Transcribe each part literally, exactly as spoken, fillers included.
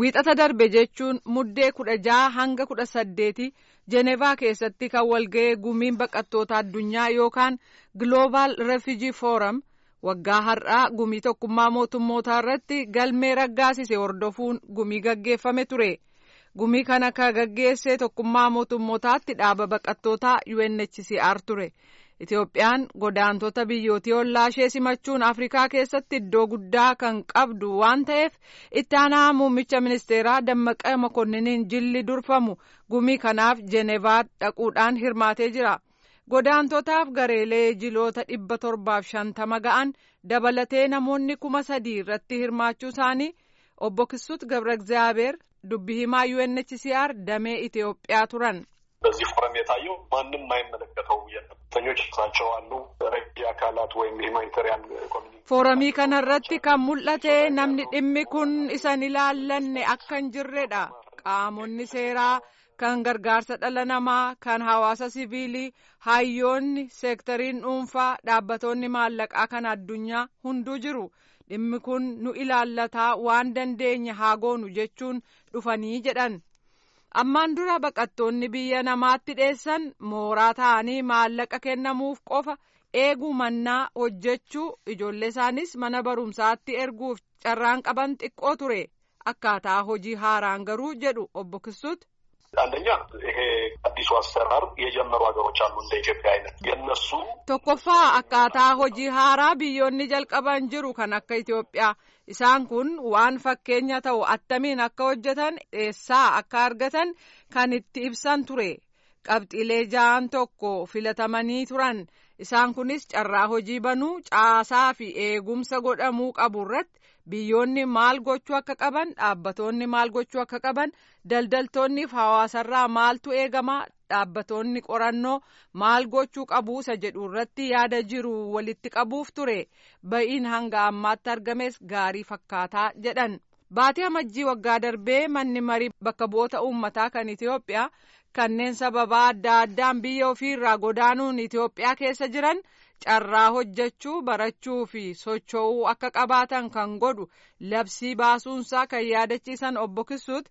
Wiixata darbe jechuun muddee kudha jaha hanga kudha saddeeti Jenevaa keessatti kan walga'ee gumiin baqattoota addunyaa yookaan Global Refugee Forum waggaa har'aa gumii tokkummaa mootummootaa irratti galmee raggaasise hordofuun gumii gaggeeffame ture. Gumii kana kan gaggeesse tokkummaa mootummootaatti dhaaba baqattootaa U N H C R ture. Itoophiyaan godaantota biyyootii ollaa ishee simachuun Afrikaa keessatti iddoo guddaa kan qabdu waan ta'eef itti aanaa muummicha ministeeraa Dammaqee Mokonniiniin jilli durfamu gumii kanaaf Jenevaa dhaquudhaan hirmaatee jira. Godaantotaaf gareelee jiloota dhibba torbaaf shantama ga'an dabalatee namoonni kuma sadii irratti hirmaachuu isaanii obbo Kisuut Gabra Egzaabeer dubbii himaa U N H C R damee Itoophiyaa turan. በዚህ ፎረም የታየው ማንም የማይመለከተው የተኞች ናቸው አሉ ረጂ አካላት ወይም ሁማኒታሪያን ኮሚኒቲ ፎረሚ ከነረtti kan mul'ate namni dhimmi kun isan ilaallanne akkan jirredha. Qaamonni seeraa kan gargaarsa dhala namaa kan hawaasa siviilii hayyoonni seektariin dhuunfaa dhaabbattoonni maallaqaa kan addunyaa hunduu jiru. Dhimmi kun nu ilaallataa waan dandeenya haa goonu jechuun dhufanii jedhan. Ammaan dura baqattoonni biyya namaatti dheessan mooraa ta'anii maallaqa kennamuuf qofa eeguu mannaa hojjechuu ijoollee isaanis mana barumsaatti erguuf carraan qaban xiqqoo ture. Akkaataa hojii haaraan garuu jedhu obbo Kisuut. አንደኛ ይሄ አዲሱ አሰራር የጀመሩ ሀገሮች አሉ እንደ ኢትዮጵያ አይነት የነሱ tokkoffaa akkaataa hojii haaraa biyyoonni jalqaban jiru kan akka Itoophiyaa isaan kun waan fakkeenya ta'u attamiin akka hojjetan eessaa akka argatan kan itti ibsan ture. Qabxiilee ja'an tokko filatamanii turan isaan kunis carraa hojii banuu caasaa fi eegumsa godhamuu qabu irratti biyyoonni maal gochuu akka qaban dhaabbattoonni maal gochuu akka qaban daldaltoonni fi hawaasarraa maaltu eegama dhaabbattoonni qorannoo maal gochuu qabu isa jedhu irratti yaada jiru walitti qabuuf ture. Ba'iin hanga ammaatti argames gaarii fakkaataa jedhan. Baatii amajjii waggaa darbee manni marii bakka bu'oota uummataa kan Itoophiyaa kanneen sababa adda addaan biyya ofiirraa godaanuun Itoophiyaa keessa jiran carraa hojjechuu barachuu fi socho'uu akka qabaatan kan godhu labsii baasuunsaa kan yaadachiisan obbo Kisuut.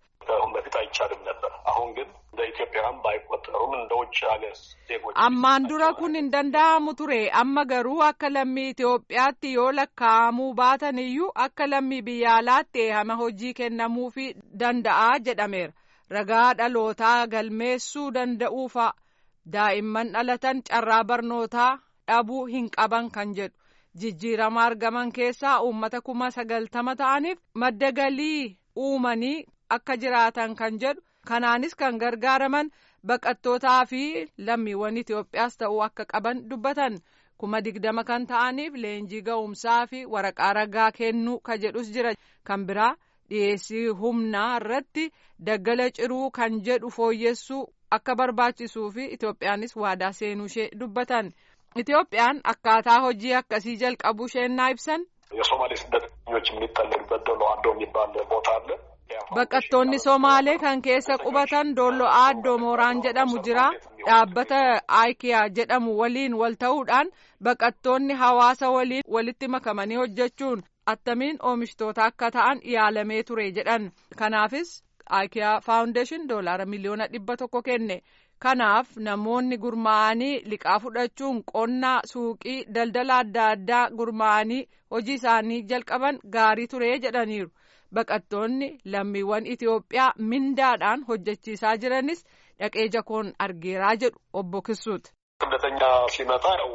Ammaan dura kun hin danda'amu ture amma garuu akka lammii Itoophiyaatti yoo lakkaa'amuu baatan iyyuu akka lammii biyya alaatti eehama hojii kennamuufi danda'a jedhameera. Ragaa dhalootaa galmeessuu danda'uu fa'a daa'imman dhalatan carraa barnootaa dhabuu hin qaban kan jedhu jijjiirama argaman keessaa uummata kuma sagaltama ta'aniif madda galii uumanii akka jiraatan kan jedhu kanaanis kan gargaaraman baqattootaa fi lammiiwwan Itoophiyaas ta'uu akka qaban dubbatan kuma digdama kan ta'aniif leenjii ga'umsaa fi waraqaa ragaa kennuu ka jedhus jira. Kan biraa dhiyeessii humnaa irratti daggala ciruu kan jedhu fooyyessuu akka barbaachisuu fi Itoophiyaanis waadaa seenuu ishee dubbatan. Itoophiyaan akkaataa hojii akkasii jalqabuu isheen ibsan. የሶማሌ ስደተኞች የሚጠለሉበት ዶሎ አዶ የሚባል ቦታ አለ። Baqattoonni Somaalee kan keessa qubatan Doollo Aaddoo Mooraan jedhamu jira. Dhaabbata Aikiyaa jedhamu waliin wal ta'uudhaan baqattoonni hawaasa waliin walitti makamanii hojjechuun attamiin oomishtoota akka ta'an yaalamee ture jedhan. Kanaafis Aikiyaa Foundation doolaara miliyoona dhibba tokko kenne. Kanaaf namoonni gurmaa'anii liqaa fudhachuun qonnaa suuqii daldala adda addaa gurmaa'anii hojii isaanii jalqaban gaarii ture jedhaniiru. Baqattoonni lammiiwwan Itoophiyaa mindaadhaan hojjechiisaa jiranis dhaqee jakoon argeeraa jedhu obbo Kisuut. ስደተኛ ሲመጣ ያው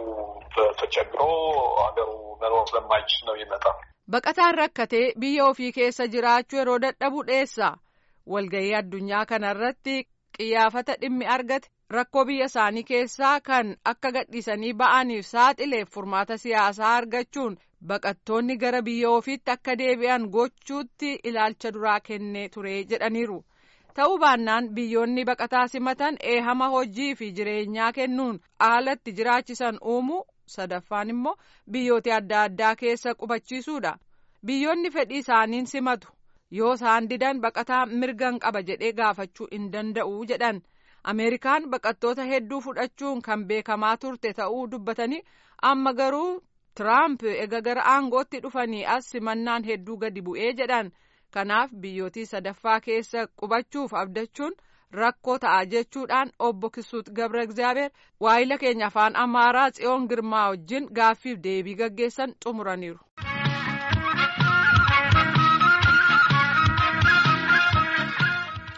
ተቸግሮ አገሩ መኖር ስለማይችል ነው ይመጣ. Baqataan rakkatee biyya ofii keessa jiraachuu yeroo dadhabu dheessa. Walgahii addunyaa kanarratti qiyyaafata dhimmi argate rakkoo biyya isaanii keessaa kan akka gadhiisanii ba'aniif saaxileef furmaata siyaasaa argachuun baqattoonni gara biyya ofiitti akka deebi'an gochuutti ilaalcha duraa kennee ture jedhaniiru. Ta'uu baannaan biyyoonni baqataa simatan eehama hojii fi jireenyaa kennuun haalatti jiraachisan uumuu sadaffaan immoo biyyoota adda addaa keessa qubachiisuudha. Biyyoonni fedhii isaaniin simatu yoo isaan didan baqataa mirgan qaba jedhee gaafachuu hin danda'u jedhan. Ameerikaan baqattoota hedduu fudhachuun kan beekamaa turte ta'uu dubbatanii amma garuu Tiraamp ega gara aangootti dhufanii as simannaan hedduu gadi bu'ee jedhan. kanaaf biyyootii sadaffaa keessa qubachuuf abdachuun rakkoo ta'a jechuudhaan obbo Kisuut Gabra Egzaabeer waayila keenya afaan Amaaraa Tsiyoon Girmaa wajjin gaaffiif deebii gaggeessan xumuraniiru.